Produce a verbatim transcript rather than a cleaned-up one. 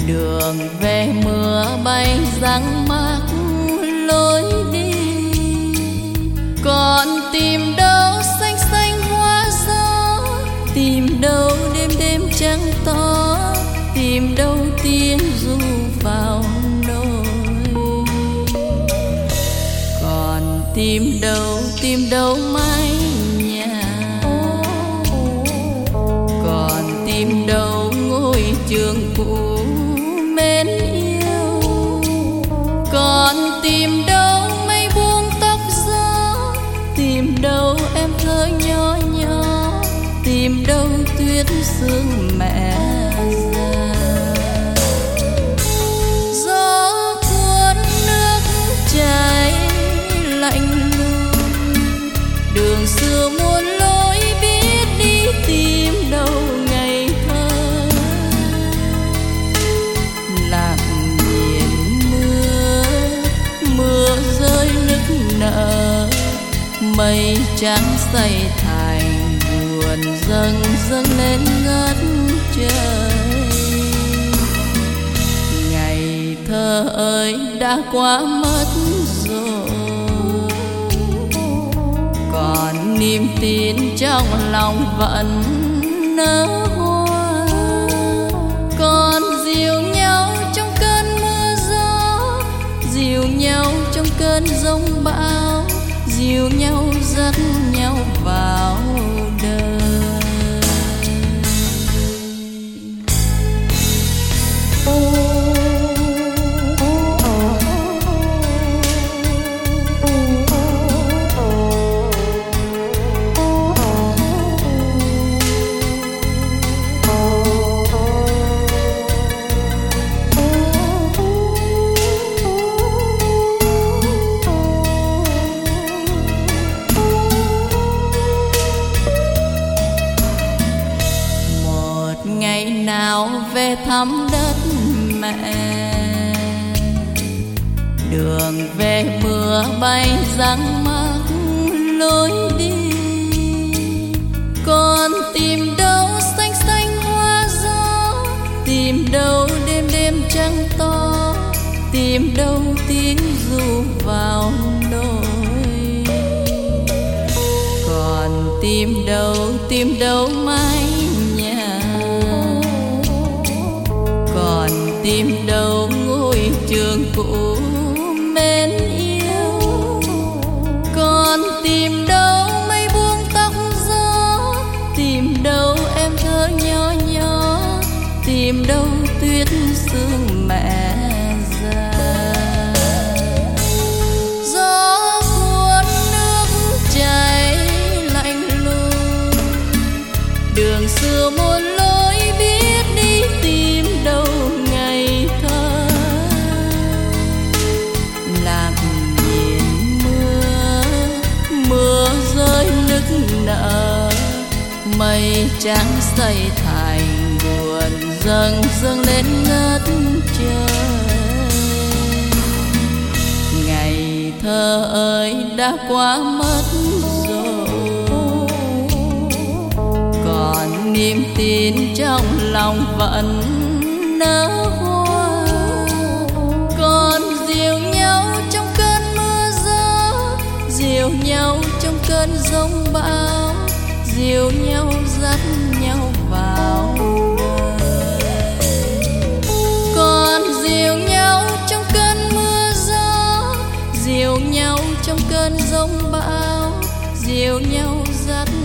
Đường về mưa bay răng mắc lối đi, còn tìm đâu xanh xanh hoa gió, tìm đâu đêm đêm trăng to, tìm đâu tiếng ru vào nỗi. Còn tìm đâu tìm đâu mái nhà, còn tìm đâu ngôi trường cũ mến yêu, còn tìm đâu mây buông tóc gió, tìm đâu em thơ nhỏ nhỏ, tìm đâu tuyết sương mẹ già. Gió cuốn nước chảy lạnh lùng, đường xưa muôn lối biết đi tìm đâu ngày thơ. Lạc miền mưa, mưa rơi nức nở, mây trắng xây thành buồn dâng dâng lên ngất trời. Ngày thơ ơi đã qua mất rồi, còn niềm tin trong lòng vẫn nở hoa. Còn dìu nhau trong cơn mưa gió, dìu nhau trong cơn giông bão, dìu nhau dắt nhau vào đời. Ngày nào về thăm đất mẹ, đường về mưa bay răng mắc lối đi, còn tìm đâu xanh xanh hoa gió, tìm đâu đêm đêm trăng to, tìm đâu tiếng ru vào nỗi. Còn tìm đâu tìm đâu mái nhà, còn tìm đâu ngôi trường cũ mến yêu, còn tìm đâu mây buông tóc gió, tìm đâu em thơ nhỏ nhỏ, tìm đâu tuyết sương mẹ già. Gió cuốn nước chảy lạnh lùng, đường xưa muôn lối biết đi tìm đâu ngày thơ. Lạc miền mưa, mưa rơi nức nở, mây trắng xây thành buồn dâng dâng lên ngất trời. Ngày thơ ơi đã qua mất rồi, còn niềm tin trong lòng vẫn nở hoa. Còn dìu nhau trong cơn mưa gió, dìu nhau trong cơn giông bão, dìu nhau dắt nhau vào đời. Còn dìu nhau trong cơn mưa gió, dìu nhau trong cơn giông bão, dìu nhau dắt